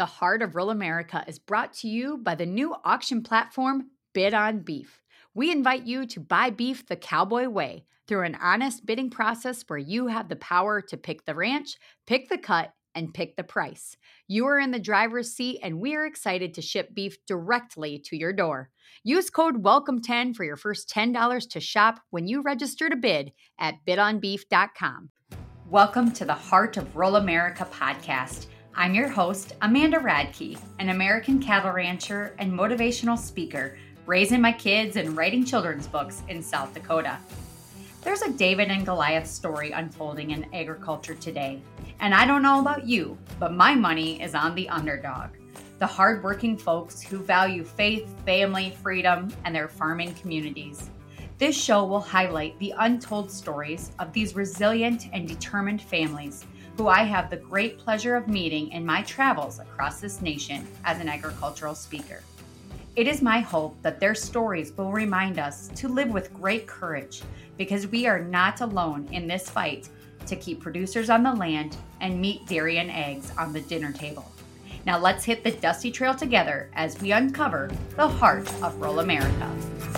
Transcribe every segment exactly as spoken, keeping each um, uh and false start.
The Heart of Rural America is brought to you by the new auction platform, Bid on Beef. We invite you to buy beef the cowboy way through an honest bidding process where you have the power to pick the ranch, pick the cut, and pick the price. You are in the driver's seat, and we are excited to ship beef directly to your door. Use code welcome ten for your first ten dollars to shop when you register to bid at bid on beef dot com. Welcome to the Heart of Rural America podcast. I'm your host, Amanda Radke, an American cattle rancher and motivational speaker, raising my kids and writing children's books in South Dakota. There's a David and Goliath story unfolding in agriculture today. And I don't know about you, but my money is on the underdog, the hardworking folks who value faith, family, freedom, and their farming communities. This show will highlight the untold stories of these resilient and determined families who I have the great pleasure of meeting in my travels across this nation as an agricultural speaker. It is my hope that their stories will remind us to live with great courage, because we are not alone in this fight to keep producers on the land and meat, dairy, and eggs on the dinner table. Now let's hit the dusty trail together as we uncover the heart of rural America.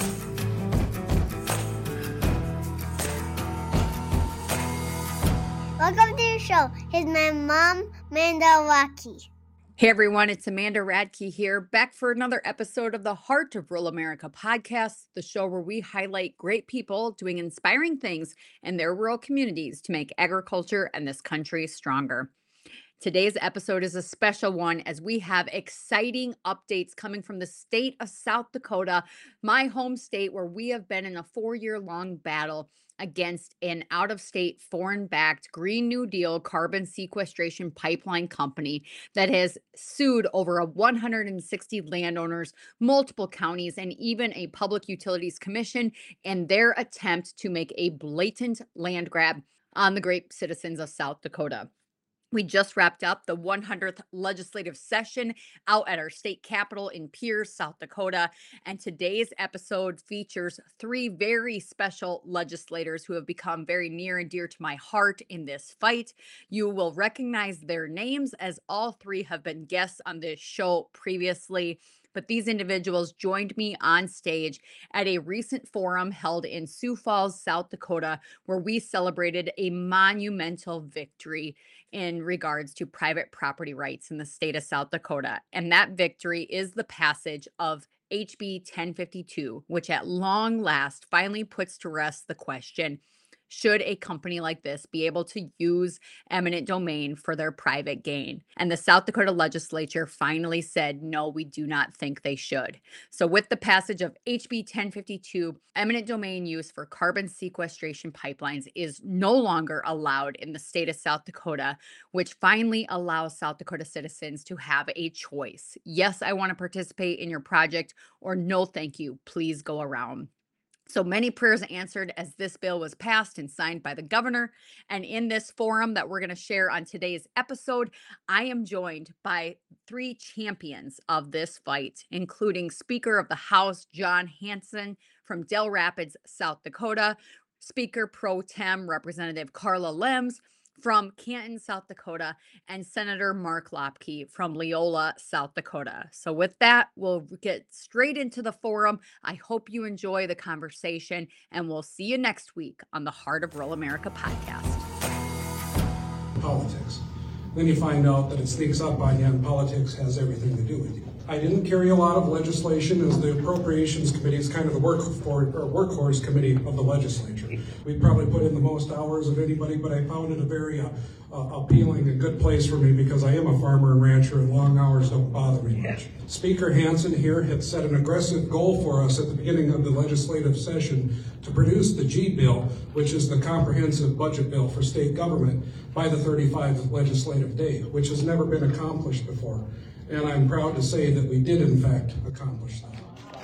Welcome to the show. Here's my mom, Amanda Radke. Hey everyone, it's Amanda Radke here, back for another episode of the Heart of Rural America podcast, the show where we highlight great people doing inspiring things in their rural communities to make agriculture and this country stronger. Today's episode is a special one as we have exciting updates coming from the state of South Dakota, my home state, where we have been in a four-year-long battle against an out-of-state, foreign-backed Green New Deal carbon sequestration pipeline company that has sued over one hundred sixty landowners, multiple counties, and even a Public Utilities Commission in their attempt to make a blatant land grab on the great citizens of South Dakota. We just wrapped up the one hundredth legislative session out at our state capitol in Pierce, South Dakota. And today's episode features three very special legislators who have become very near and dear to my heart in this fight. You will recognize their names as all three have been guests on this show previously. But these individuals joined me on stage at a recent forum held in Sioux Falls, South Dakota, where we celebrated a monumental victory in regards to private property rights in the state of South Dakota. And that victory is the passage of H B ten fifty-two, which at long last finally puts to rest the question, should a company like this be able to use eminent domain for their private gain? And the South Dakota legislature finally said, no, we do not think they should. So with the passage of H B ten fifty-two, eminent domain use for carbon sequestration pipelines is no longer allowed in the state of South Dakota, which finally allows South Dakota citizens to have a choice. Yes, I want to participate in your project, or no, thank you, please go around. So many prayers answered as this bill was passed and signed by the governor. And in this forum that we're going to share on today's episode, I am joined by three champions of this fight, including Speaker of the House John Hanson from Dell Rapids, South Dakota, Speaker Pro Tem Representative Carla Lems from Canton, South Dakota, and Senator Mark Lopke from Leola, South Dakota. So with that, we'll get straight into the forum. I hope you enjoy the conversation, and we'll see you next week on the Heart of Rural America podcast. Politics. Then you find out that it sneaks up on you, and politics has everything to do with you. I didn't carry a lot of legislation, as the Appropriations Committee is kind of the workforce, or workhorse committee of the legislature. We probably put in the most hours of anybody, but I found it a very uh, uh, appealing and good place for me because I am a farmer and rancher, and long hours don't bother me much. Speaker Hanson here had set an aggressive goal for us at the beginning of the legislative session to produce the G bill, which is the comprehensive budget bill for state government, by the thirty-fifth legislative day, which has never been accomplished before. And I'm proud to say that we did, in fact, accomplish that.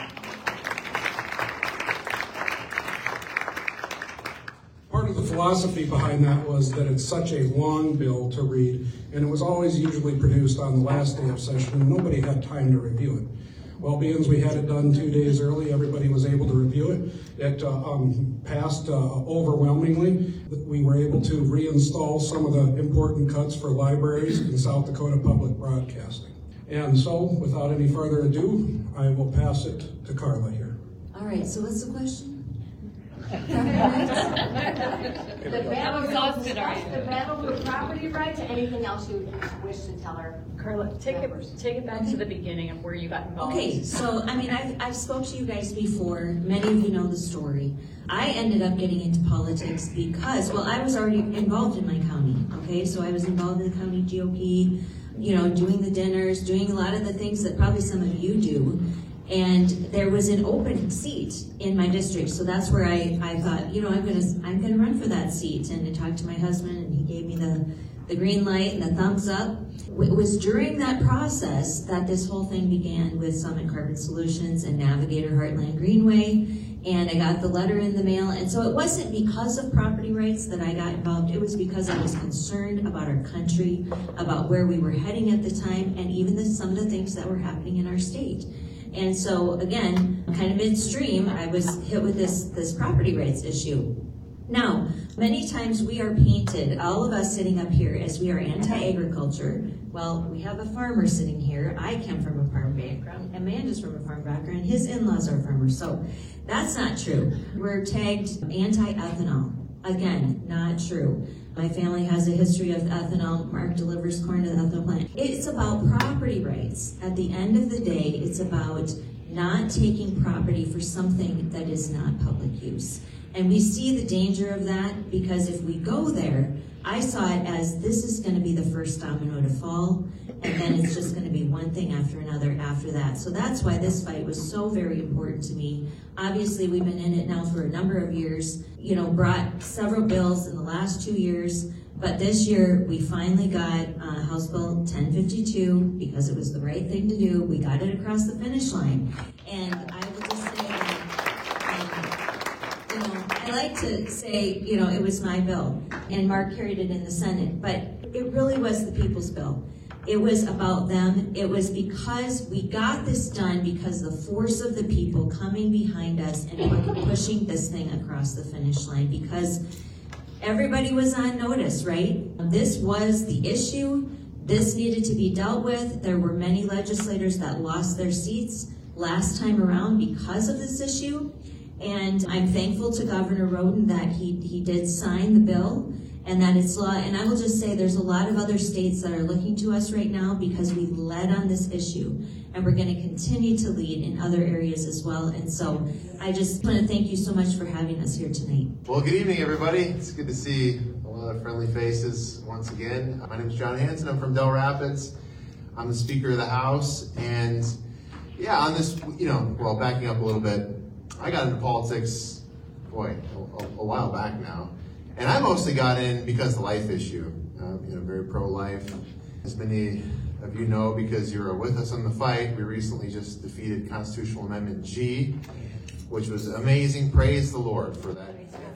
Part of the philosophy behind that was that it's such a long bill to read, and it was always usually produced on the last day of session, and nobody had time to review it. Well, being as we had it done two days early, everybody was able to review it. It uh, um, passed uh, overwhelmingly. We were able to reinstall some of the important cuts for libraries in South Dakota Public Broadcasting. And so, without any further ado, I will pass it to Carla here. All right, so what's the question? The battle, exhausted already. the battle for property rights, or anything else you wish to tell her? Carla, take it, take it back to the beginning of where you got involved. Okay, so, I mean, I've, I've spoke to you guys before. Many of you know the story. I ended up getting into politics because, well, I was already involved in my county, okay? So I was involved in the county G O P, you know, doing the dinners, doing a lot of the things that probably some of you do. And there was an open seat in my district, so that's where I, I thought, you know, I'm gonna I'm gonna run for that seat. And I talked to my husband, and he gave me the, the green light and the thumbs up. It was during that process that this whole thing began with Summit Carbon Solutions and Navigator Heartland Greenway, and I got the letter in the mail. And so it wasn't because of property rights that I got involved. It was because I was concerned about our country, about where we were heading at the time, and even the, some of the things that were happening in our state. And so, again, kind of midstream, I was hit with this, this property rights issue. Now, many times we are painted, all of us sitting up here, as we are anti-agriculture. Well, we have a farmer sitting here. I come from a farm background. Amanda's from a farm background. His in-laws are farmers. So that's not true. We're tagged anti-ethanol. Again, not true. My family has a history of ethanol. Mark delivers corn to the ethanol plant. It's about property rights. At the end of the day, it's about not taking property for something that is not public use. And we see the danger of that because if we go there, I saw it as this is going to be the first domino to fall, and then it's just going to be one thing after another after that. So that's why this fight was so very important to me. Obviously, we've been in it now for a number of years, you know, brought several bills in the last two years, but this year we finally got uh, House Bill ten fifty-two because it was the right thing to do. We got it across the finish line. And I will just say that, um, you know, I like to say, you know, it was my bill, and Mark carried it in the Senate, but it really was the people's bill. It was about them. It was because we got this done because the force of the people coming behind us and pushing this thing across the finish line, because everybody was on notice, right? This was the issue. This needed to be dealt with. There were many legislators that lost their seats last time around because of this issue. And I'm thankful to Governor Roden that he, he did sign the bill and that it's law. And I will just say there's a lot of other states that are looking to us right now because we led on this issue, and we're going to continue to lead in other areas as well. And so I just want to thank you so much for having us here tonight. Well, good evening, everybody. It's good to see a lot of friendly faces once again. My name is John Hanson. I'm from Del Rapids. I'm the Speaker of the House. And yeah, on this, you know, well, backing up a little bit, I got into politics, boy, a, a while back now. And I mostly got in because of the life issue. Uh, you know, very pro-life. As many of you know, because you were with us on the fight, we recently just defeated Constitutional Amendment G, which was amazing. Praise the Lord for that.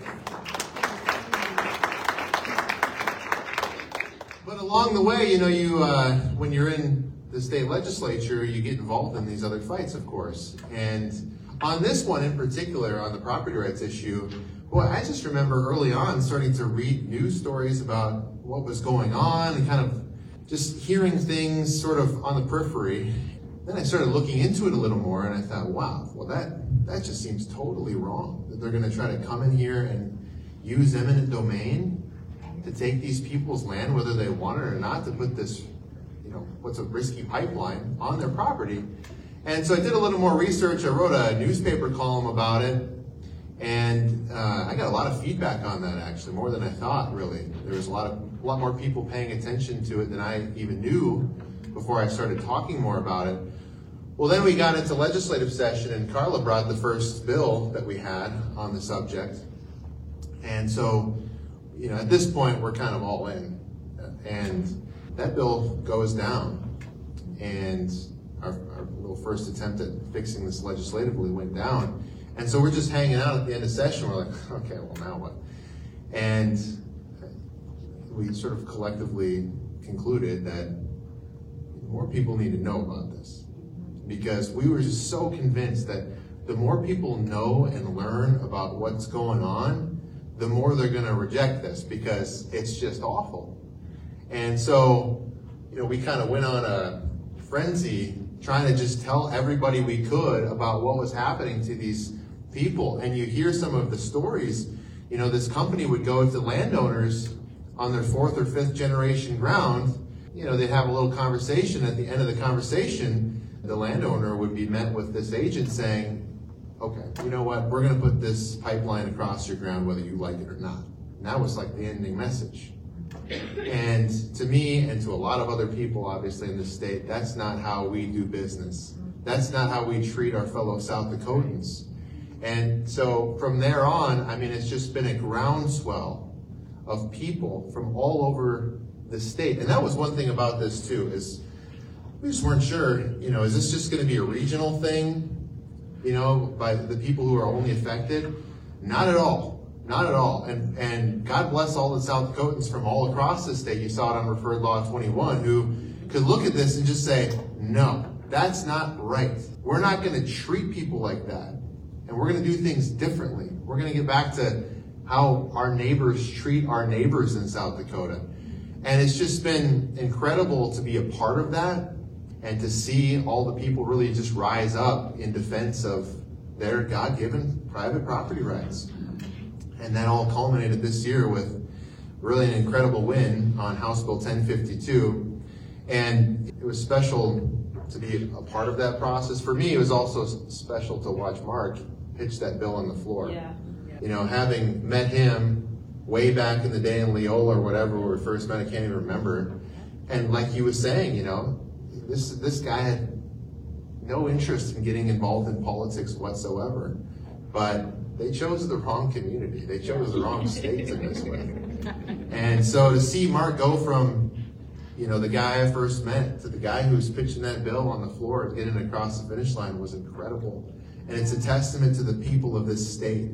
But along the way, you know, you uh, when you're in the state legislature, you get involved in these other fights, of course. And on this one in particular, on the property rights issue, boy, I just remember early on starting to read news stories about what was going on and kind of just hearing things sort of on the periphery. Then I started looking into it a little more, and I thought, wow, well, that, that just seems totally wrong, that they're going to try to come in here and use eminent domain to take these people's land, whether they want it or not, to put this, you know, what's a risky pipeline on their property. And so I did a little more research. I wrote a newspaper column about it, and uh, I got a lot of feedback on that, actually, more than I thought, really. There was a lot of a lot more people paying attention to it than I even knew before I started talking more about it. Well, then we got into legislative session, and Carla brought the first bill that we had on the subject. And so, you know, at this point, we're kind of all in. And that bill goes down. And our, our little first attempt at fixing this legislatively went down. And so we're just hanging out at the end of session. We're like, okay, well, now what? And we sort of collectively concluded that more people need to know about this, because we were just so convinced that the more people know and learn about what's going on, the more they're going to reject this, because it's just awful. And so, you know, we kind of went on a frenzy, trying to just tell everybody we could about what was happening to these people. And you hear some of the stories. You know, this company would go to landowners on their fourth or fifth generation ground. You know, they'd have a little conversation. At the end of the conversation, the landowner would be met with this agent saying, okay, you know what, we're going to put this pipeline across your ground whether you like it or not. And that was like the ending message. And to me, and to a lot of other people, obviously, in this state, that's not how we do business. That's not how we treat our fellow South Dakotans. And so from there on, I mean, it's just been a groundswell of people from all over the state. And that was one thing about this, too, is we just weren't sure, you know, is this just going to be a regional thing, you know, by the people who are only affected? Not at all. Not at all. And and God bless all the South Dakotans from all across the state. You saw it on Referred Law twenty-one, who could look at this and just say, no, that's not right. We're not going to treat people like that. And we're going to do things differently. We're going to get back to how our neighbors treat our neighbors in South Dakota. And it's just been incredible to be a part of that and to see all the people really just rise up in defense of their God-given private property rights. And that all culminated this year with really an incredible win on House Bill ten fifty-two. And it was special to be a part of that process. For me, it was also special to watch Mark pitch that bill on the floor. Yeah. Yeah. You know, having met him way back in the day in Leola or whatever, where we first met, I can't even remember. And like he was saying, you know, this this guy had no interest in getting involved in politics whatsoever. But they chose the wrong community. They chose the wrong states in this way. And so to see Mark go from, you know, the guy I first met to the guy who's pitching that bill on the floor and getting across the finish line was incredible. And it's a testament to the people of this state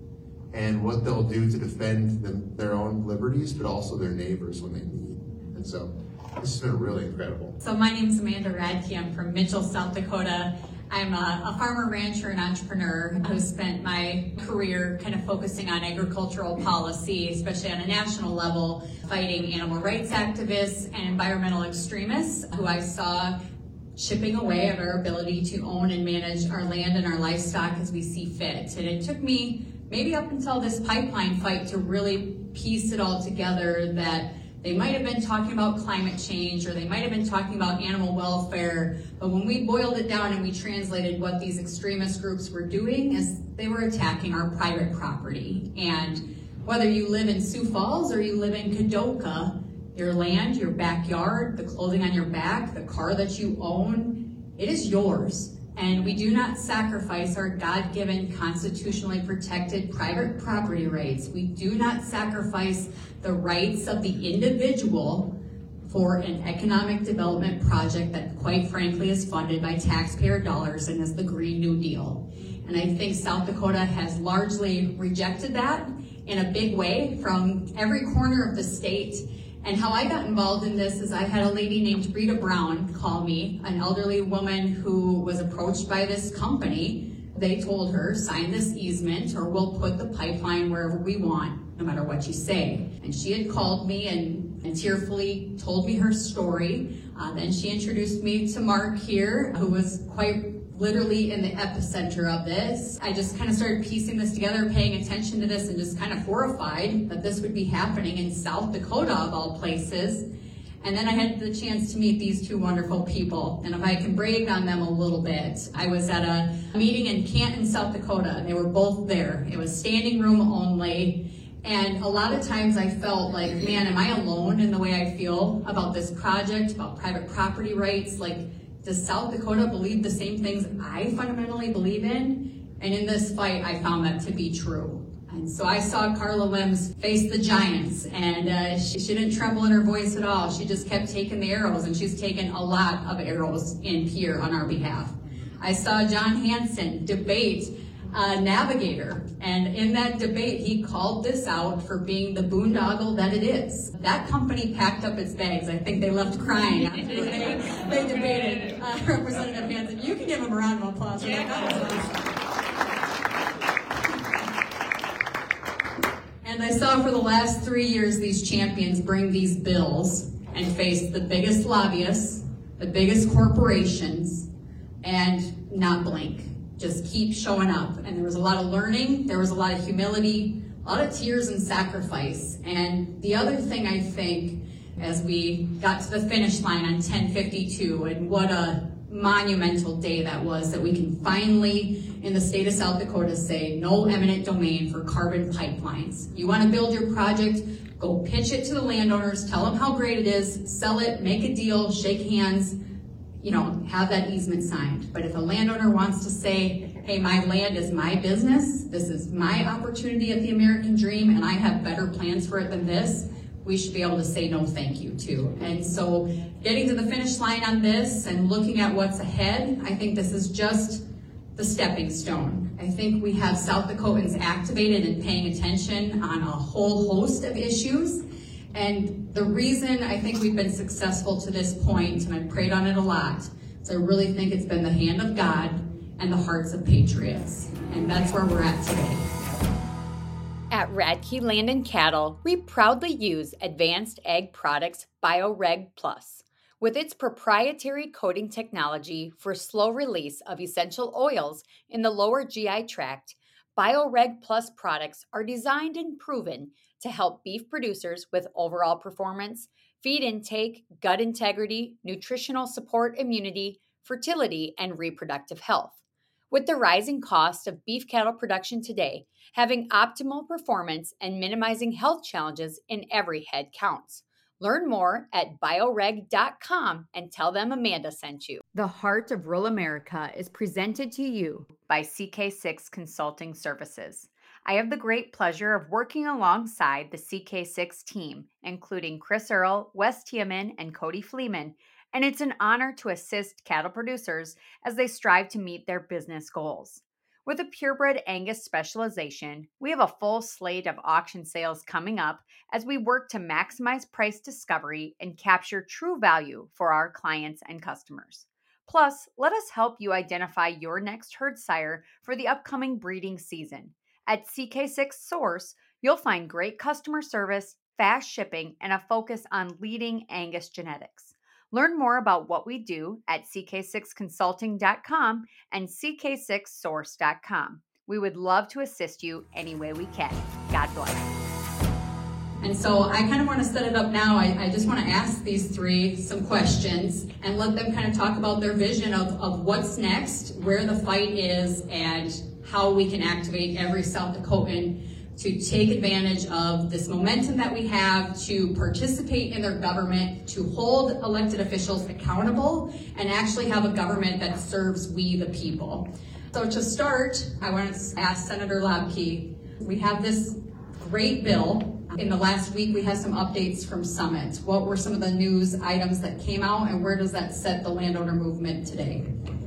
and what they'll do to defend them, their own liberties, but also their neighbors when they need. And so this has been really incredible. So my name is Amanda Radke. I'm from Mitchell, South Dakota. I'm a, a farmer, rancher, and entrepreneur who spent my career kind of focusing on agricultural policy, especially on a national level, fighting animal rights activists and environmental extremists who I saw chipping away at our ability to own and manage our land and our livestock as we see fit. And it took me maybe up until this pipeline fight to really piece it all together, that they might have been talking about climate change or they might have been talking about animal welfare, but when we boiled it down and we translated what these extremist groups were doing, is they were attacking our private property. And whether you live in Sioux Falls or you live in Kadoka, your land, your backyard, the clothing on your back, the car that you own, it is yours. And we do not sacrifice our God-given, constitutionally protected private property rights. We do not sacrifice the rights of the individual for an economic development project that, quite frankly, is funded by taxpayer dollars and is the Green New Deal. And I think South Dakota has largely rejected that in a big way from every corner of the state. And how I got involved in this is I had a lady named Rita Brown call me, an elderly woman who was approached by this company. They told her, sign this easement or we'll put the pipeline wherever we want, no matter what you say. And she had called me and, and tearfully told me her story. Uh, then she introduced me to Mark here, who was quite literally in the epicenter of this. I just kind of started piecing this together, paying attention to this, and just kind of horrified that this would be happening in South Dakota of all places. And then I had the chance to meet these two wonderful people. And if I can brag on them a little bit, I was at a meeting in Canton, South Dakota. They were both there. It was standing room only. And a lot of times I felt like, man, am I alone in the way I feel about this project, about private property rights? Like, does South Dakota believe the same things I fundamentally believe in? And in this fight, I found that to be true. And so I saw Carla Lims face the giants, and uh, she, she didn't tremble in her voice at all. She just kept taking the arrows, and she's taken a lot of arrows in here on our behalf. I saw John Hanson debate a navigator, and in that debate, he called this out for being the boondoggle that it is. That company packed up its bags. I think they left crying after they, they debated. Uh, Representative Hanson, you can give him a round of applause for that. That was awesome. And I saw for the last three years these champions bring these bills and face the biggest lobbyists, the biggest corporations, and not blink. Just keep showing up. And there was a lot of learning, there was a lot of humility, a lot of tears and sacrifice. And the other thing I think, as we got to the finish line on ten fifty-two, and what a monumental day that was, that we can finally, in the state of South Dakota, say no eminent domain for carbon pipelines. You want to build your project, go pitch it to the landowners, tell them how great it is, sell it, make a deal, shake hands, you know, have that easement signed. But if a landowner wants to say, hey, my land is my business, this is my opportunity at the American dream, and I have better plans for it than this, we should be able to say no thank you to. And so getting to the finish line on this and looking at what's ahead, I think this is just the stepping stone. I think we have South Dakotans activated and paying attention on a whole host of issues. And the reason I think we've been successful to this point, and I've prayed on it a lot, is I really think it's been the hand of God and the hearts of patriots. And that's where we're at today. At Radke Land and Cattle, we proudly use Advanced Ag Products BioReg Plus. With its proprietary coating technology for slow release of essential oils in the lower G I tract, BioReg Plus products are designed and proven to help beef producers with overall performance, feed intake, gut integrity, nutritional support, immunity, fertility, and reproductive health. With the rising cost of beef cattle production today, having optimal performance and minimizing health challenges in every head counts. Learn more at bioreg dot com and tell them Amanda sent you. The Heart of Rural America is presented to you by C K six Consulting Services. I have the great pleasure of working alongside the C K six team, including Chris Earl, Wes Tiemann, and Cody Fleeman, and it's an honor to assist cattle producers as they strive to meet their business goals. With a purebred Angus specialization, we have a full slate of auction sales coming up as we work to maximize price discovery and capture true value for our clients and customers. Plus, let us help you identify your next herd sire for the upcoming breeding season. At C K six Source, you'll find great customer service, fast shipping, and a focus on leading Angus genetics. Learn more about what we do at c k six consulting dot com and c k six source dot com. We would love to assist you any way we can. God bless. And so I kind of want to set it up now. I, I just want to ask these three some questions and let them kind of talk about their vision of, of what's next, where the fight is, and how we can activate every South Dakotan to take advantage of this momentum that we have, to participate in their government, to hold elected officials accountable, and actually have a government that serves we the people. So to start, I want to ask Senator Labke, we have this great bill. In the last week, we had some updates from Summit. What were some of the news items that came out, and where does that set the landowner movement today?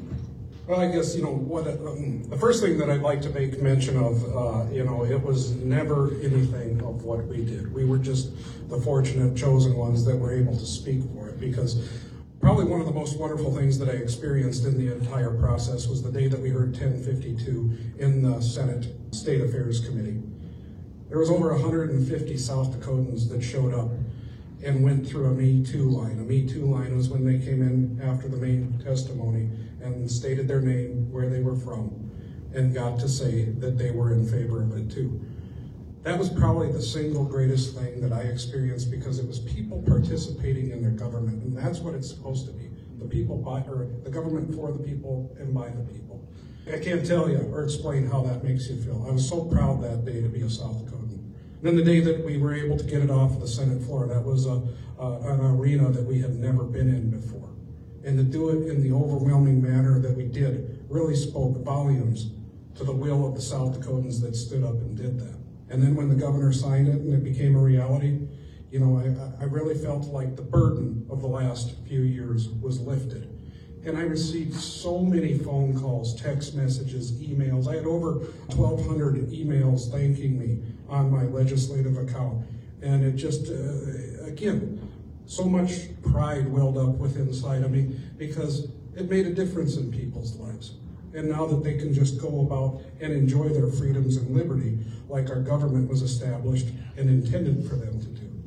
Well, I guess, you know, what um, the first thing that I'd like to make mention of, uh, you know, it was never anything of what we did. We were just the fortunate chosen ones that were able to speak for it, because probably one of the most wonderful things that I experienced in the entire process was the day that we heard ten fifty-two in the Senate State Affairs Committee. There was over one hundred fifty South Dakotans that showed up and went through a Me Too line. A Me Too line was when they came in after the main testimony and stated their name, where they were from, and got to say that they were in favor of it too. That was probably the single greatest thing that I experienced, because it was people participating in their government, and that's what it's supposed to be. The people by, or the government for the people and by the people. I can't tell you or explain how that makes you feel. I was so proud that day to be a South Dakotan. Then the day that we were able to get it off the Senate floor, that was a, a, an arena that we had never been in before. And to do it in the overwhelming manner that we did really spoke volumes to the will of the South Dakotans that stood up and did that. And then when the governor signed it and it became a reality, you know, I, I really felt like the burden of the last few years was lifted. And I received so many phone calls, text messages, emails. I had over twelve hundred emails thanking me on my legislative account. And it just, uh, again, so much pride welled up within inside of me, because it made a difference in people's lives. And now that they can just go about and enjoy their freedoms and liberty like our government was established and intended for them to do.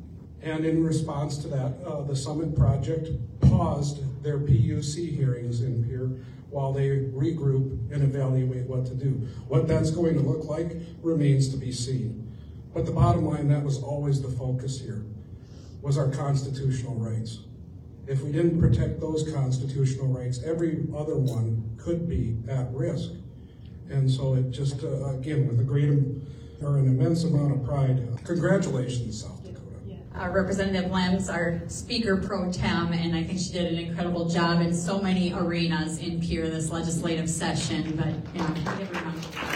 And in response to that, uh, the Summit Project paused their P U C hearings in Pierre while they regroup and evaluate what to do. What that's going to look like remains to be seen. But the bottom line, that was always the focus here, was our constitutional rights. If we didn't protect those constitutional rights, every other one could be at risk. And so it just, uh, again, with a great or an immense amount of pride, uh, congratulations, South Dakota. Uh, Representative Lems, our Speaker Pro Tem, and I think she did an incredible job in so many arenas in Pierre this legislative session, but, you know, give her a round of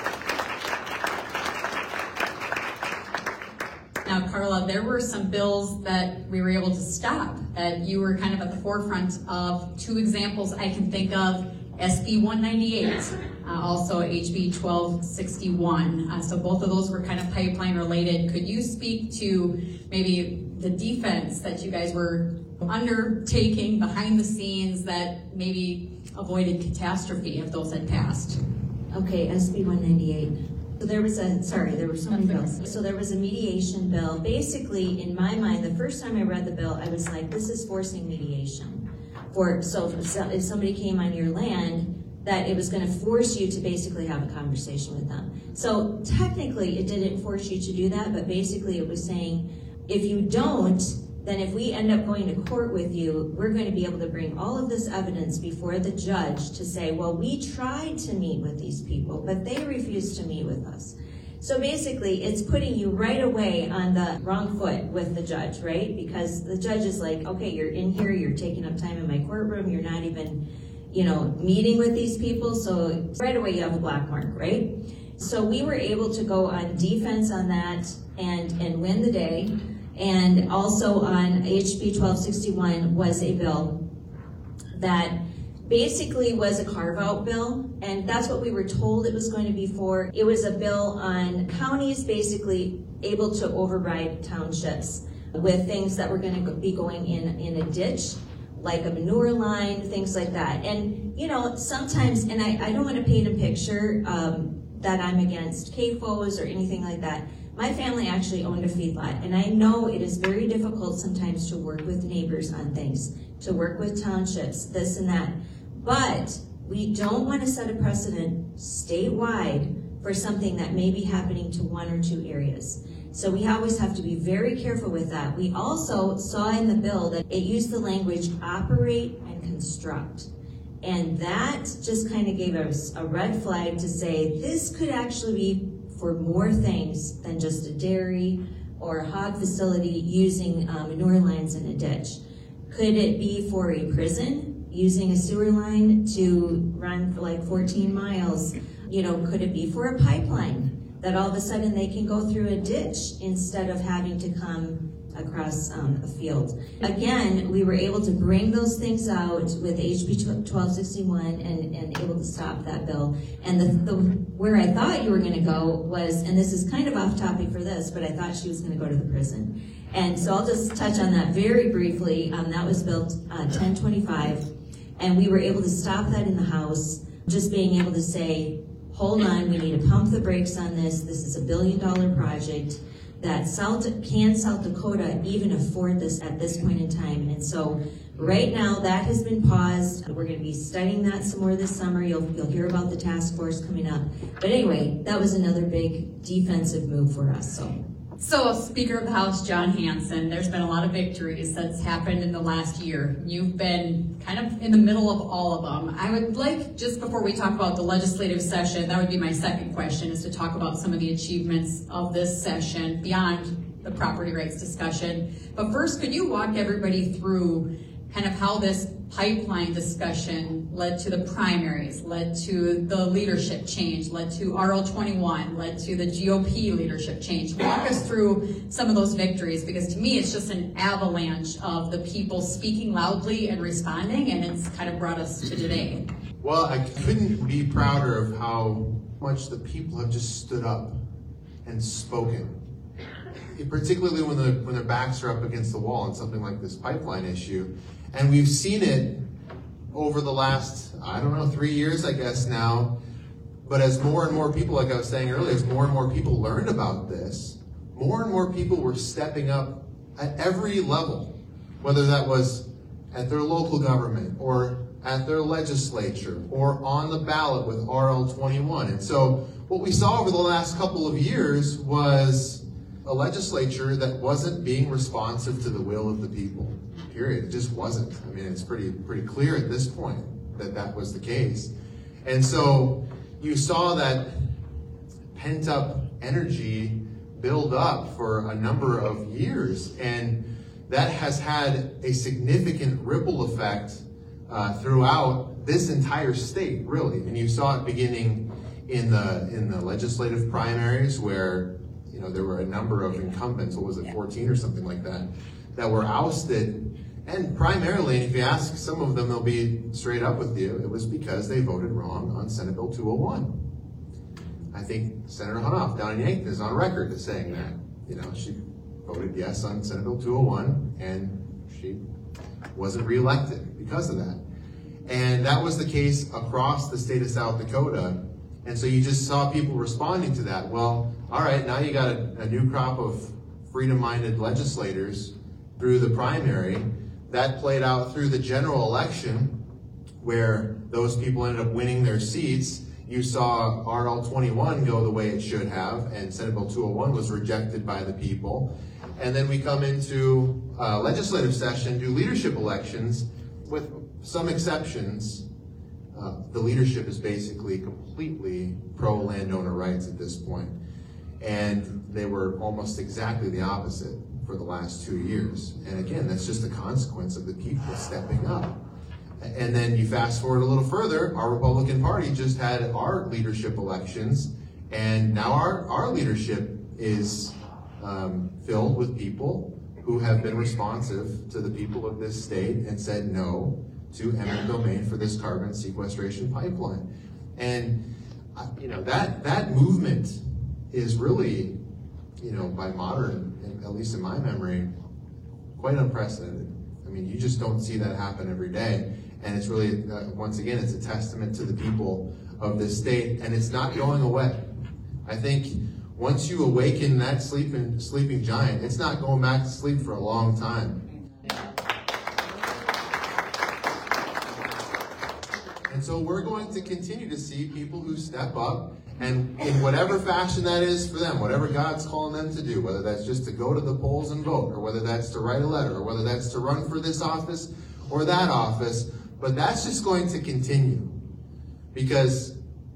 applause. Now, Carla, there were some bills that we were able to stop, that you were kind of at the forefront of. Two examples I can think of, S B one ninety-eight, uh, also H B twelve sixty-one. Uh, so both of those were kind of pipeline related. Could you speak to maybe the defense that you guys were undertaking behind the scenes that maybe avoided catastrophe if those had passed? Okay, S B one ninety-eight. So there was a, sorry, there were so many bills. So there was a mediation bill. Basically, in my mind, the first time I read the bill, I was like, this is forcing mediation. For, so if somebody came on your land, that it was going to force you to basically have a conversation with them. So technically, it didn't force you to do that, but basically it was saying, if you don't, then if we end up going to court with you, we're going to be able to bring all of this evidence before the judge to say, well, we tried to meet with these people, but they refused to meet with us. So basically, it's putting you right away on the wrong foot with the judge, right? Because the judge is like, okay, you're in here, you're taking up time in my courtroom, you're not even, you know, meeting with these people, so right away you have a black mark, right? So we were able to go on defense on that and, and win the day. And also on H B twelve sixty-one was a bill that basically was a carve-out bill, and that's what we were told it was going to be for. It was a bill on counties basically able to override townships with things that were going to be going in in a ditch, like a manure line, things like that. And, you know, sometimes, and I, I don't want to paint a picture um, that I'm against C A F Os or anything like that. My family actually owned a feedlot, and I know it is very difficult sometimes to work with neighbors on things, to work with townships, this and that. But we don't want to set a precedent statewide for something that may be happening to one or two areas. So we always have to be very careful with that. We also saw in the bill that it used the language operate and construct. And that just kind of gave us a red flag to say this could actually be for more things than just a dairy or a hog facility using uh, manure lines in a ditch. Could it be for a prison using a sewer line to run for like fourteen miles? You know, could it be for a pipeline that all of a sudden they can go through a ditch instead of having to come across um, a field? Again, we were able to bring those things out with H B twelve sixty-one and, and able to stop that bill. And the, the where I thought you were going to go was, and this is kind of off topic for this, but I thought she was going to go to the prison. And so I'll just touch on that very briefly. Um, that was built uh, ten twenty-five, and we were able to stop that in the House, just being able to say, hold on, we need to pump the brakes on this. This is a billion dollar project. That South, can South Dakota even afford this at this point in time? And so right now that has been paused. We're going to be studying that some more this summer. You'll, you'll hear about the task force coming up. But anyway, that was another big defensive move for us. So. So, Speaker of the House, John Hanson, there's been a lot of victories that's happened in the last year. You've been kind of in the middle of all of them. I would like, just before we talk about the legislative session, that would be my second question, is to talk about some of the achievements of this session beyond the property rights discussion. But first, could you walk everybody through kind of how this pipeline discussion led to the primaries, led to the leadership change, led to R L twenty-one, led to the G O P leadership change? Walk us through some of those victories, because to me it's just an avalanche of the people speaking loudly and responding, and it's kind of brought us to today. Well, I couldn't be prouder of how much the people have just stood up and spoken. Particularly when, the, when their backs are up against the wall on something like this pipeline issue. And we've seen it over the last, I don't know, three years, I guess now. But as more and more people, like I was saying earlier, as more and more people learned about this, more and more people were stepping up at every level, whether that was at their local government or at their legislature or on the ballot with R L twenty-one. And so what we saw over the last couple of years was a legislature that wasn't being responsive to the will of the people, period. It just wasn't. I mean, it's pretty pretty clear at this point that that was the case. And so you saw that pent-up energy build up for a number of years, and that has had a significant ripple effect uh, throughout this entire state, really. And you saw it beginning in the in the legislative primaries, where you know there were a number of incumbents. What was it, fourteen or something like that, that were ousted. And primarily, and if you ask some of them, they'll be straight up with you, it was because they voted wrong on Senate Bill two oh one. I think Senator Hunoff down in Yankton is on record as saying that. You know, she voted yes on Senate Bill two oh one, and she wasn't reelected because of that. And that was the case across the state of South Dakota. And so you just saw people responding to that. Well, all right, now you got a, a new crop of freedom-minded legislators through the primary. That played out through the general election, where those people ended up winning their seats. You saw R L twenty-one go the way it should have, and Senate Bill two oh one was rejected by the people. And then we come into uh, legislative session, do leadership elections. With some exceptions, uh, the leadership is basically completely pro-landowner rights at this point. And they were almost exactly the opposite for the last two years. And again, that's just a consequence of the people stepping up. And then you fast forward a little further, our Republican Party just had our leadership elections, and now our, our leadership is um, filled with people who have been responsive to the people of this state and said no to eminent domain for this carbon sequestration pipeline. And uh, you know that that movement is really, you know, by modern, at least in my memory, quite unprecedented. I mean, you just don't see that happen every day. And it's really, uh, once again, it's a testament to the people of this state, and it's not going away. I think once you awaken that sleeping, sleeping giant, it's not going back to sleep for a long time. And so we're going to continue to see people who step up, and in whatever fashion that is for them, whatever God's calling them to do, whether that's just to go to the polls and vote, or whether that's to write a letter, or whether that's to run for this office or that office, but that's just going to continue, because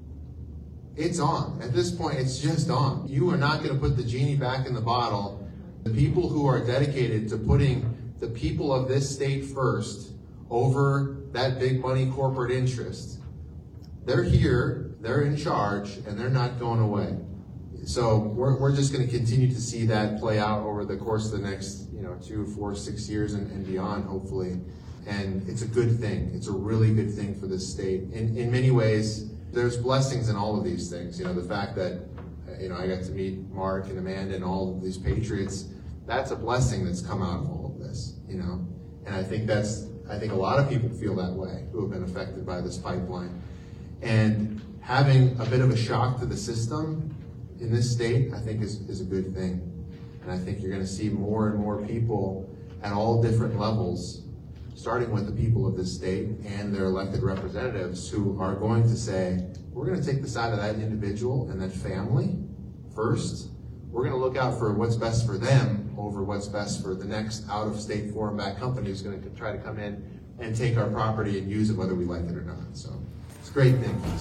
it's on. At this point, it's just on. You are not going to put the genie back in the bottle. The people who are dedicated to putting the people of this state first over that big money corporate interest, they're here, they're in charge, and they're not going away. So we're, we're just going to continue to see that play out over the course of the next, you know, two, four, six years and, and beyond, hopefully. And it's a good thing. It's a really good thing for this state. In, in many ways, there's blessings in all of these things. You know, the fact that, you know, I got to meet Mark and Amanda and all of these patriots, that's a blessing that's come out of all of this, you know. And I think that's, I think a lot of people feel that way who have been affected by this pipeline. And having a bit of a shock to the system in this state, I think is, is a good thing. And I think you're going to see more and more people at all different levels, starting with the people of this state and their elected representatives, who are going to say, we're going to take the side of that individual and that family first. We're going to look out for what's best for them over what's best for the next out-of-state foreign-backed company who's going to try to come in and take our property and use it whether we like it or not. So it's a great thing for the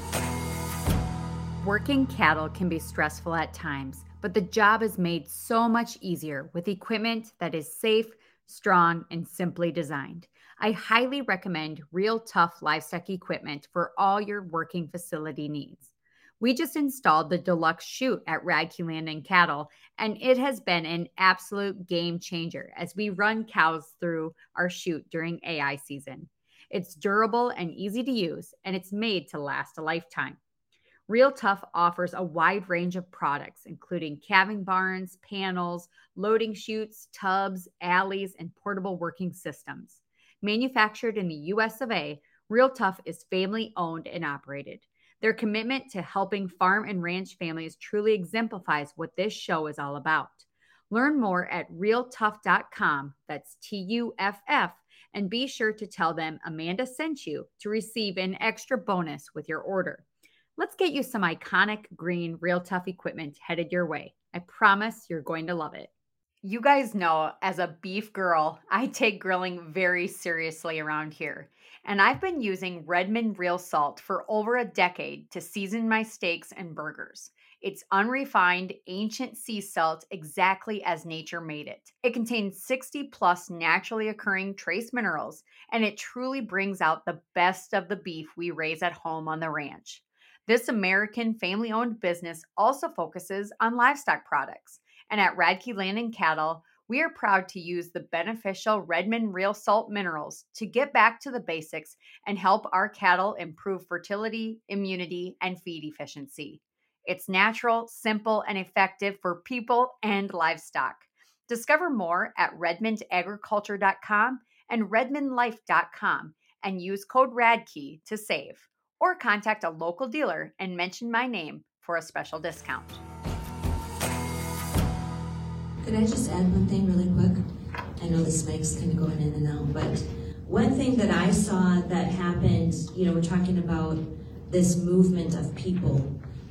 state. Working cattle can be stressful at times, but the job is made so much easier with equipment that is safe, strong, and simply designed. I highly recommend Real Tough livestock equipment for all your working facility needs. We just installed the deluxe chute at Radke Land and Cattle, and it has been an absolute game changer as we run cows through our chute during A I season. It's durable and easy to use, and it's made to last a lifetime. Real Tough offers a wide range of products, including calving barns, panels, loading chutes, tubs, alleys, and portable working systems. Manufactured in the U S of A, Real Tough is family owned and operated. Their commitment to helping farm and ranch families truly exemplifies what this show is all about. Learn more at real tough dot com. That's T U F F. And be sure to tell them Amanda sent you to receive an extra bonus with your order. Let's get you some iconic green Real Tough equipment headed your way. I promise you're going to love it. You guys know, as a beef girl, I take grilling very seriously around here. And I've been using Redmond Real Salt for over a decade to season my steaks and burgers. It's unrefined, ancient sea salt, exactly as nature made it. It contains sixty plus naturally occurring trace minerals, and it truly brings out the best of the beef we raise at home on the ranch. This American family-owned business also focuses on livestock products. And at Radke Land and Cattle, we are proud to use the beneficial Redmond Real Salt minerals to get back to the basics and help our cattle improve fertility, immunity, and feed efficiency. It's natural, simple, and effective for people and livestock. Discover more at redmond agriculture dot com and redmond life dot com and use code RADKEY to save. Or contact a local dealer and mention my name for a special discount. Could I just add one thing really quick? I know this mic's kind of going in and out, but one thing that I saw that happened, you know, we're talking about this movement of people.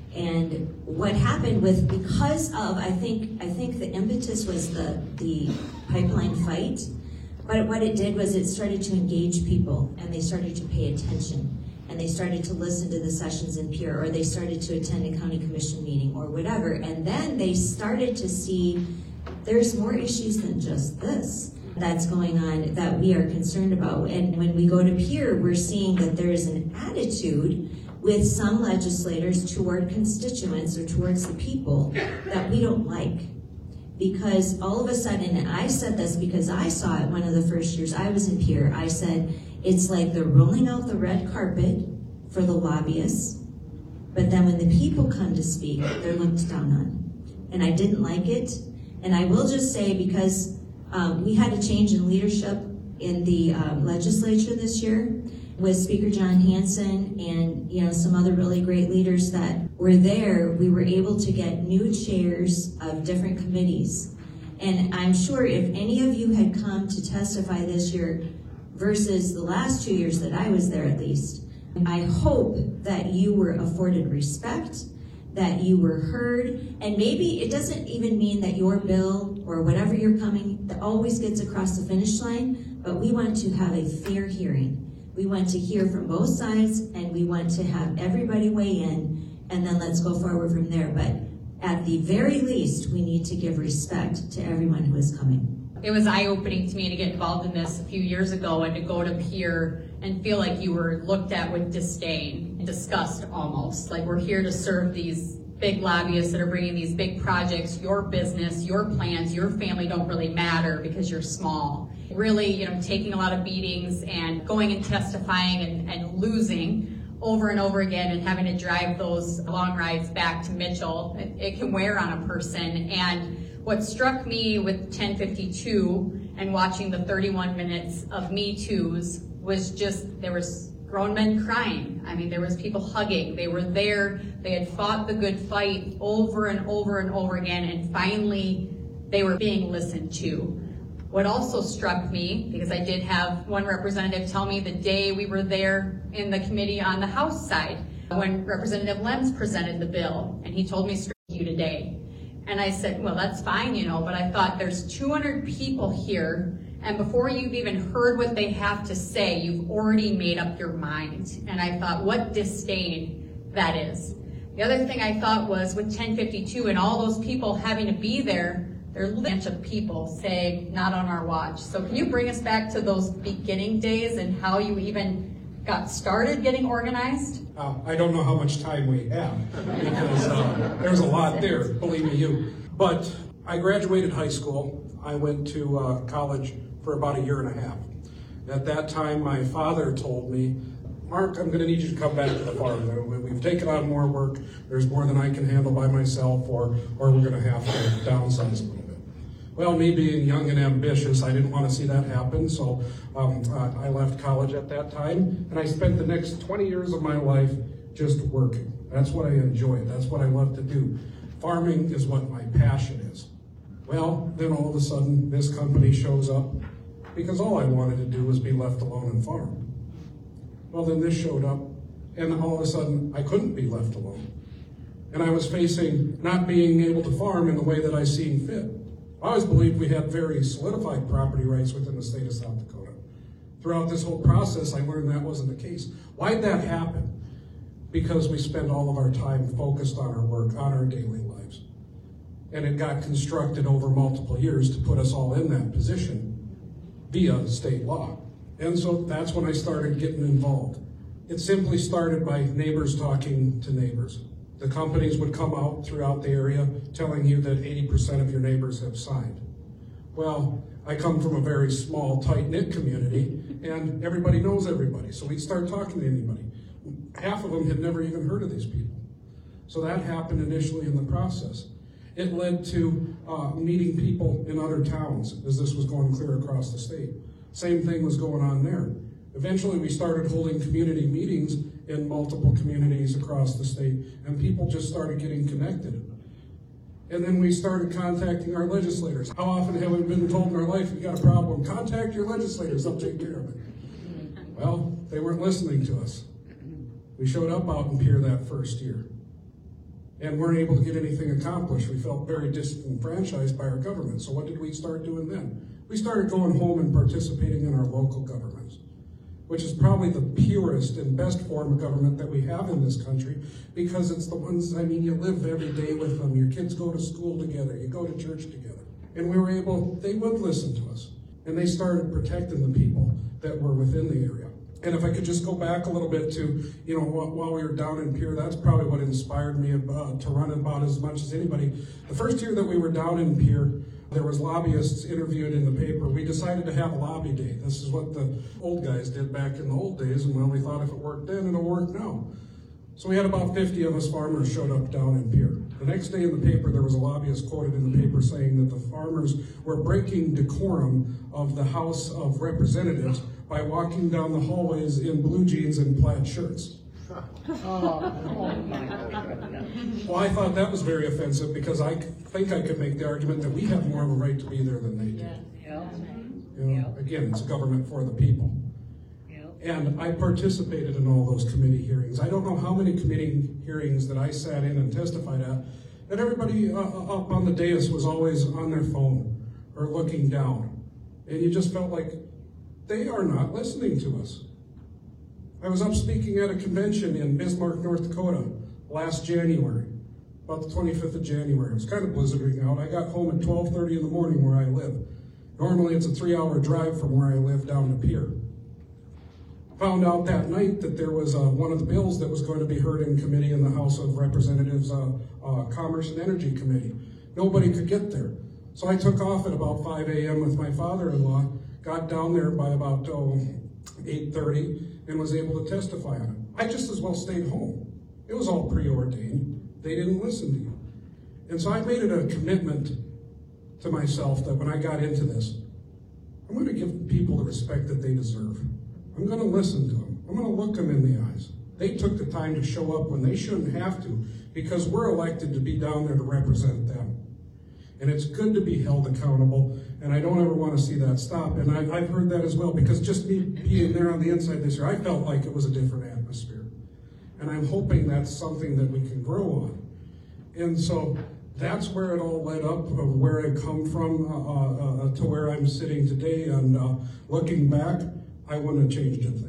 And what happened with, because of, I think, I think the impetus was the, the pipeline fight, but what it did was it started to engage people, and they started to pay attention, and they started to listen to the sessions in Pierre, or they started to attend a county commission meeting or whatever, and then they started to see there's more issues than just this that's going on that we are concerned about. And when we go to Pierre, we're seeing that there is an attitude with some legislators toward constituents or towards the people that we don't like. Because all of a sudden, and I said this because I saw it one of the first years I was in Pierre, I said, it's like they're rolling out the red carpet for the lobbyists, but then when the people come to speak, they're looked down on. And I didn't like it. And I will just say, because um, we had a change in leadership in the um, legislature this year, with Speaker John Hanson and, you know, some other really great leaders that were there, we were able to get new chairs of different committees. And I'm sure if any of you had come to testify this year versus the last two years that I was there at least, I hope that you were afforded respect, that you were heard, and maybe it doesn't even mean that your bill or whatever you're coming that always gets across the finish line, but we want to have a fair hearing. We want to hear from both sides, and we want to have everybody weigh in, and then let's go forward from there. But at the very least, we need to give respect to everyone who is coming. It was eye-opening to me to get involved in this a few years ago and to go to Pierre and feel like you were looked at with disdain and disgust almost. Like we're here to serve these big lobbyists that are bringing these big projects. Your business, your plans, your family don't really matter because you're small. Really, you know, taking a lot of beatings and going and testifying and, and losing over and over again and having to drive those long rides back to Mitchell. It, it can wear on a person. And what struck me with ten fifty-two and watching the thirty-one minutes of Me Too's was just, there was grown men crying. I mean, there was people hugging. They were there. They had fought the good fight over and over and over again, and finally they were being listened to. What also struck me, because I did have one representative tell me the day we were there in the committee on the House side, when Representative Lenz presented the bill, and he told me straight to you today. And I said, well, that's fine, you know, but I thought there's two hundred people here, and before you've even heard what they have to say, you've already made up your mind. And I thought, what disdain that is. The other thing I thought was with ten fifty-two and all those people having to be there, there's a bunch of people saying, not on our watch. So can you bring us back to those beginning days and how you even got started getting organized? Uh, I don't know how much time we have because uh, there's a lot there, believe me you. But I graduated high school. I went to uh, college for about a year and a half. At that time, my father told me, Mark, I'm going to need you to come back to the farm. We've taken on more work. There's more than I can handle by myself, or, or we're going to have to downsize a little bit. Well, me being young and ambitious, I didn't want to see that happen, so um, uh, I left college at that time, and I spent the next twenty years of my life just working. That's what I enjoy. That's what I love to do. Farming is what my passion is. Well, then all of a sudden, this company shows up because all I wanted to do was be left alone and farm. Well, then this showed up, and all of a sudden, I couldn't be left alone. And I was facing not being able to farm in the way that I seen fit. I always believed we had very solidified property rights within the state of South Dakota. Throughout this whole process, I learned that wasn't the case. Why'd that happen? Because we spend all of our time focused on our work, on our daily lives. And it got constructed over multiple years to put us all in that position via state law. And so that's when I started getting involved. It simply started by neighbors talking to neighbors. The companies would come out throughout the area telling you that eighty percent of your neighbors have signed. Well, I come from a very small, tight-knit community, and everybody knows everybody, so we'd start talking to anybody. Half of them had never even heard of these people. So that happened initially in the process. It led to uh, meeting people in other towns as this was going clear across the state. Same thing was going on there. Eventually, we started holding community meetings in multiple communities across the state, and people just started getting connected. And then we started contacting our legislators. How often have we been told in our life, you got a problem, contact your legislators, they'll take care of it. Well, they weren't listening to us. We showed up out in Pierre that first year and weren't able to get anything accomplished. We felt very disenfranchised by our government. So what did we start doing then? We started going home and participating in our local governments, which is probably the purest and best form of government that we have in this country, because it's the ones, I mean, you live every day with them. Your kids go to school together. You go to church together. And we were able, they would listen to us. And they started protecting the people that were within the area. And if I could just go back a little bit to, you know, while we were down in Pierre, that's probably what inspired me about, to run about as much as anybody. The first year that we were down in Pierre, there was lobbyists interviewed in the paper. We decided to have a lobby day. This is what the old guys did back in the old days, and well, we thought if it worked then, it'll work now. So we had about fifty of us farmers showed up down in Pierre. The next day in the paper, there was a lobbyist quoted in the paper saying that the farmers were breaking decorum of the House of Representatives by walking down the hallways in blue jeans and plaid shirts. Well, I thought that was very offensive because I think I could make the argument that we have more of a right to be there than they do. You know, again, it's a government for the people. And I participated in all those committee hearings. I don't know how many committee hearings that I sat in and testified at, that everybody uh, up on the dais was always on their phone or looking down. And you just felt like they are not listening to us. I was up speaking at a convention in Bismarck, North Dakota last January, about the twenty-fifth of January. It was kind of blizzarding out. I got home at twelve thirty in the morning where I live. Normally it's a three hour drive from where I live down to Pierre. Found out that night that there was uh, one of the bills that was going to be heard in committee in the House of Representatives uh, uh, Commerce and Energy Committee. Nobody could get there. So I took off at about five a m with my father-in-law, got down there by about oh, eight thirty, and was able to testify on it. I just as well stayed home. It was all preordained. They didn't listen to you. And so I made it a commitment to myself that when I got into this, I'm going to give people the respect that they deserve. I'm going to listen to them. I'm going to look them in the eyes. They took the time to show up when they shouldn't have to, because we're elected to be down there to represent them. And it's good to be held accountable, and I don't ever want to see that stop. And I, I've heard that as well, because just me being there on the inside this year, I felt like it was a different atmosphere. And I'm hoping that's something that we can grow on. And so that's where it all led up, of where I come from uh, uh, to where I'm sitting today. And uh, looking back, I wouldn't have changed a thing.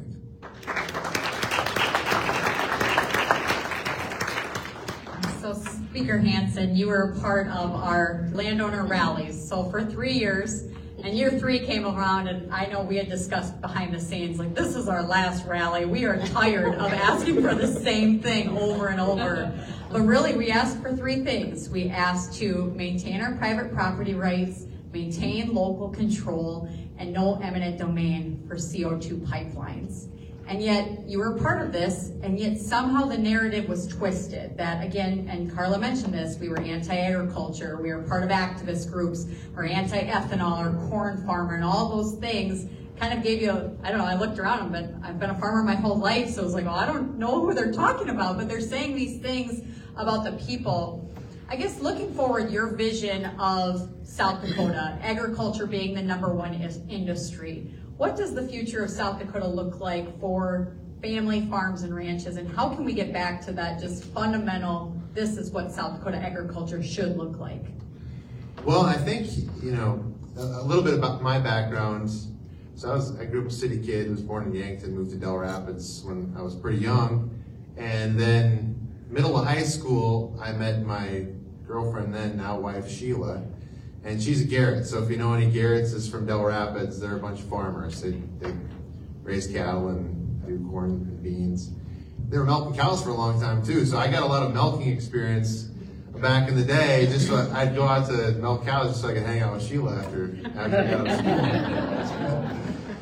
So Speaker Hansen, you were a part of our landowner rallies. So for three years, and year three came around, and I know we had discussed behind the scenes, like, this is our last rally. We are tired of asking for the same thing over and over. But really, we asked for three things. We asked to maintain our private property rights, maintain local control, and no eminent domain for C O two pipelines. And yet, you were part of this, and yet somehow the narrative was twisted. That, again, and Carla mentioned this, we were anti-agriculture, we were part of activist groups, or anti-ethanol, or corn farmer, and all those things kind of gave you, a, I don't know, I looked around, but I've been a farmer my whole life, so it was like, oh, I don't know who they're talking about, but they're saying these things about the people. I guess looking forward, your vision of South Dakota, agriculture being the number one is- industry. What does the future of South Dakota look like for family farms and ranches, and how can we get back to that just fundamental, this is what South Dakota agriculture should look like? Well, I think, you know, a, a little bit about my background. So I was, I grew up a city kid, was born in Yankton, moved to Del Rapids when I was pretty young. And then middle of high school, I met my girlfriend then, now wife, Sheila. And she's a Garrett. So if you know any Garretts, is from Del Rapids. They're a bunch of farmers. They, they raise cattle and do corn and beans. They were milking cows for a long time too. So I got a lot of milking experience back in the day. Just so I'd go out to milk cows just so I could hang out with Sheila after, after I got out of school.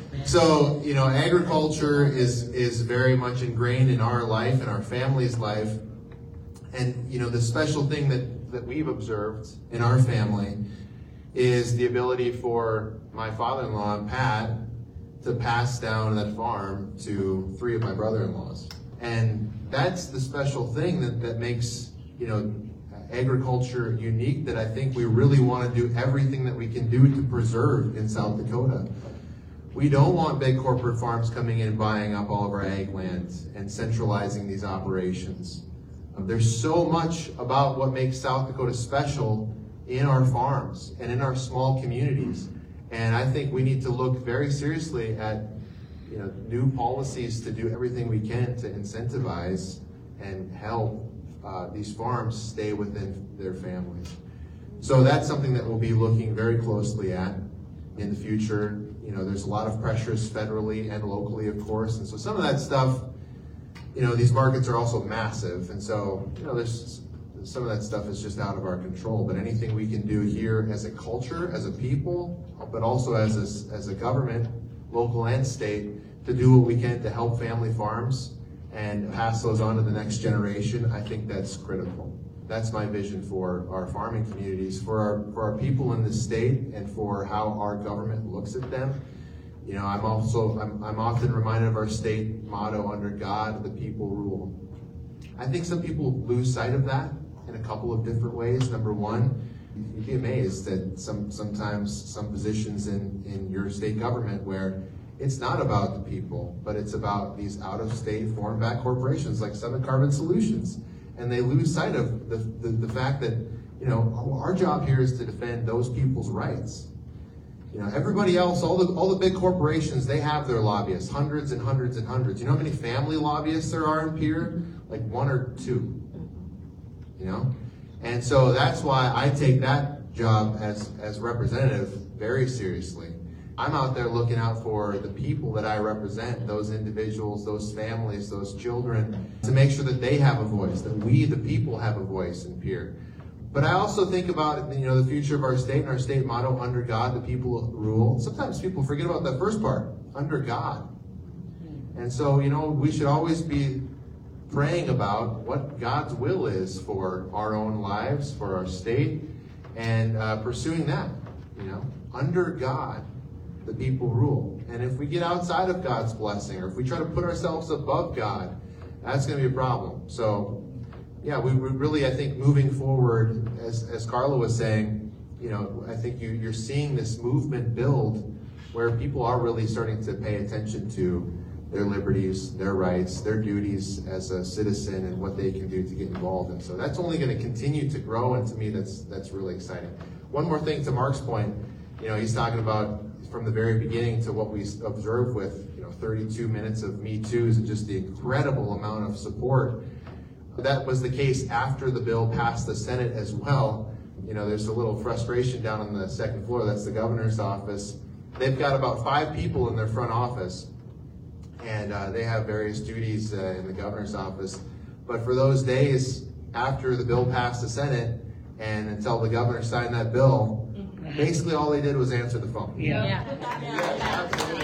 So, you know, agriculture is, is very much ingrained in our life and our family's life. And, you know, the special thing that, that we've observed in our family is the ability for my father-in-law, Pat, to pass down that farm to three of my brother-in-laws. And that's the special thing that, that makes, you know, agriculture unique, that I think we really want to do everything that we can do to preserve in South Dakota. We don't want big corporate farms coming in and buying up all of our ag land and centralizing these operations. There's so much about what makes South Dakota special in our farms and in our small communities. And I think we need to look very seriously at, you know, new policies to do everything we can to incentivize and help uh, these farms stay within their families. So that's something that we'll be looking very closely at in the future. You know, there's a lot of pressures federally and locally, of course. And so some of that stuff, you know, these markets are also massive. And so, you know, there's some of that stuff is just out of our control. But anything we can do here as a culture, as a people, but also as a, as a government, local and state, to do what we can to help family farms and pass those on to the next generation, I think that's critical. That's my vision for our farming communities, for our, for our people in the state, and for how our government looks at them. You know, I'm also, I'm, I'm often reminded of our state motto, under God, the people rule. I think some people lose sight of that in a couple of different ways. Number one, you'd be amazed that some sometimes some positions in, in your state government where it's not about the people, but it's about these out-of-state foreign-backed corporations like Summit Carbon Solutions. And they lose sight of the, the, the fact that, you know, our job here is to defend those people's rights. You know, everybody else, all the all the big corporations, they have their lobbyists, hundreds and hundreds and hundreds. You know how many family lobbyists there are in Pierre? Like one or two. You know? And so that's why I take that job as, as representative very seriously. I'm out there looking out for the people that I represent, those individuals, those families, those children, to make sure that they have a voice, that we, the people, have a voice in Pierre. But I also think about, you know, the future of our state and our state motto, under God, the people rule. Sometimes people forget about that first part, under God. And so, you know, we should always be praying about what God's will is for our own lives, for our state, and uh, pursuing that, you know, under God, the people rule. And if we get outside of God's blessing, or if we try to put ourselves above God, that's going to be a problem. So, yeah, we, we really, I think, moving forward, as, as Carla was saying, you know, I think you, you're seeing this movement build where people are really starting to pay attention to their liberties, their rights, their duties as a citizen, and what they can do to get involved. And so that's only going to continue to grow, and to me, that's that's really exciting. One more thing to Mark's point, you know, he's talking about from the very beginning to what we observed with, you know, thirty-two minutes of Me Too's and just the incredible amount of support. That was the case after the bill passed the Senate as well. You know, there's a little frustration down on the second floor. That's the governor's office. They've got about five people in their front office, and uh, they have various duties uh, in the governor's office. But for those days after the bill passed the Senate and until the governor signed that bill, basically all they did was answer the phone. Yeah. Yeah, absolutely.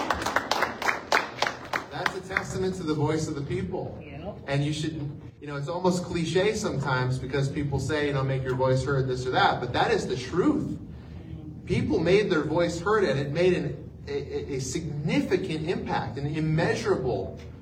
That's a testament to the voice of the people. And you should, you know, it's almost cliche sometimes because people say, you know, make your voice heard, this or that, but that is the truth. People made their voice heard, and it made an, a, a significant impact, an immeasurable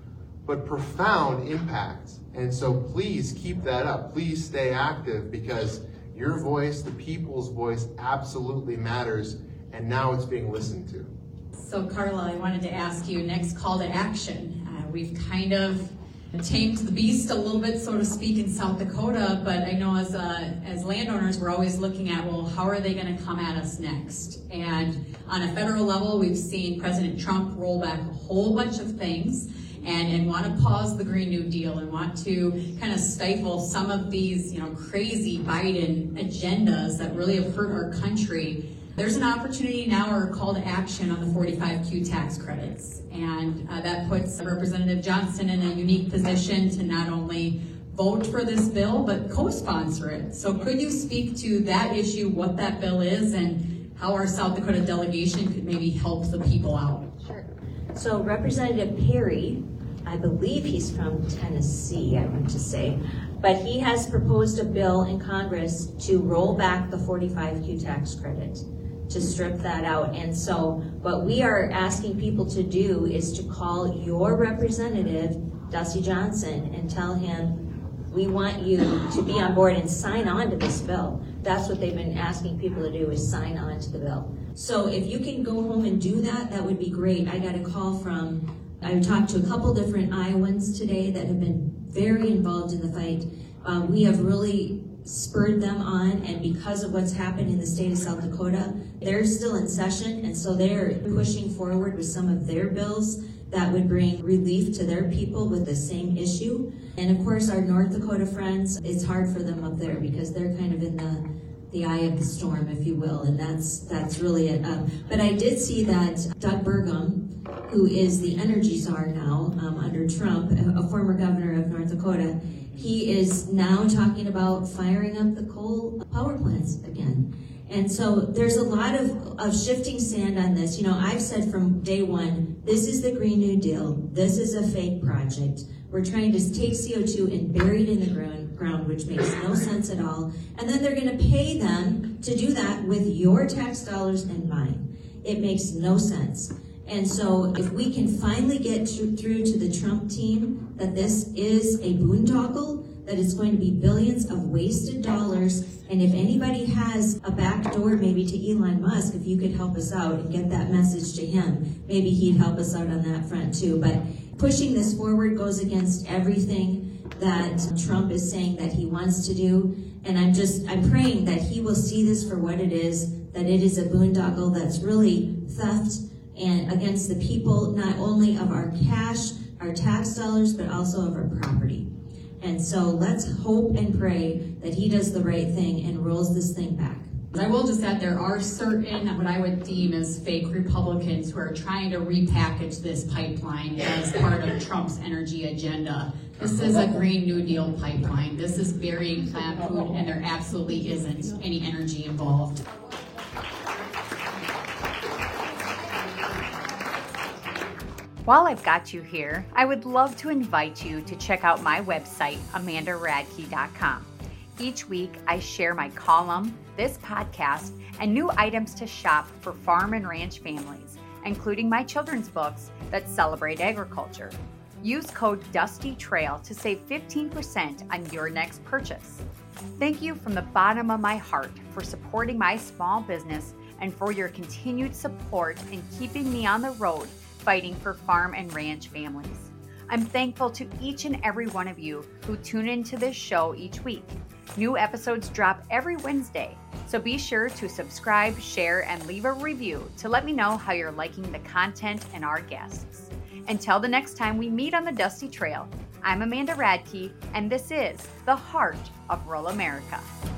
but profound impact. And so please keep that up. Please stay active, because your voice, the people's voice, absolutely matters, and now it's being listened to. So Carla, I wanted to ask you, next call to action. Uh, we've kind of tamed the beast a little bit, so to speak, in South Dakota, but I know as uh, as landowners, we're always looking at, well, how are they going to come at us next? And on a federal level, we've seen President Trump roll back a whole bunch of things and, and want to pause the Green New Deal and want to kind of stifle some of these, you know, crazy Biden agendas that really have hurt our country. There's an opportunity now, or a call to action on the forty-five Q tax credits. And uh, that puts Representative Johnson in a unique position to not only vote for this bill, but co-sponsor it. So could you speak to that issue, what that bill is, and how our South Dakota delegation could maybe help the people out? Sure. So Representative Perry, I believe he's from Tennessee, I want to say, but he has proposed a bill in Congress to roll back the forty-five Q tax credit, to strip that out. And so what we are asking people to do is to call your representative, Dusty Johnson, and tell him, we want you to be on board and sign on to this bill. That's what they've been asking people to do, is sign on to the bill. So if you can go home and do that, that would be great. I got a call from, I talked to a couple different Iowans today that have been very involved in the fight. Um, we have really spurred them on, and because of what's happened in the state of South Dakota, they're still in session, and so they're pushing forward with some of their bills that would bring relief to their people with the same issue. And of course, our North Dakota friends, it's hard for them up there because they're kind of in the the eye of the storm, if you will, and that's that's really it. Um, but I did see that Doug Burgum, who is the energy czar now um, under Trump, a former governor of North Dakota, he is now talking about firing up the coal power plants again. And so there's a lot of, of shifting sand on this. You know, I've said from day one, this is the Green New Deal. This is a fake project. We're trying to take C O two and bury it in the ground, ground, which makes no sense at all. And then they're going to pay them to do that with your tax dollars and mine. It makes no sense. And so if we can finally get to, through to the Trump team that this is a boondoggle, that it's going to be billions of wasted dollars, and if anybody has a back door maybe to Elon Musk, if you could help us out and get that message to him, maybe he'd help us out on that front too. But pushing this forward goes against everything that Trump is saying that he wants to do. And I'm just, I'm praying that he will see this for what it is, that it is a boondoggle that's really theft and against the people, not only of our cash, our tax dollars, but also of our property. And so let's hope and pray that he does the right thing and rolls this thing back. I will just add, there are certain, what I would deem as fake Republicans who are trying to repackage this pipeline as part of Trump's energy agenda. This is a Green New Deal pipeline. This is burying plant food, and there absolutely isn't any energy involved. While I've got you here, I would love to invite you to check out my website, amanda radke dot com. Each week, I share my column, this podcast, and new items to shop for farm and ranch families, including my children's books that celebrate agriculture. Use code DUSTYTRAIL to save fifteen percent on your next purchase. Thank you from the bottom of my heart for supporting my small business and for your continued support in keeping me on the road fighting for farm and ranch families. I'm thankful to each and every one of you who tune into this show each week. New episodes drop every Wednesday, so be sure to subscribe, share, and leave a review to let me know how you're liking the content and our guests. Until the next time we meet on the Dusty Trail, I'm Amanda Radke, and this is the Heart of Rural America.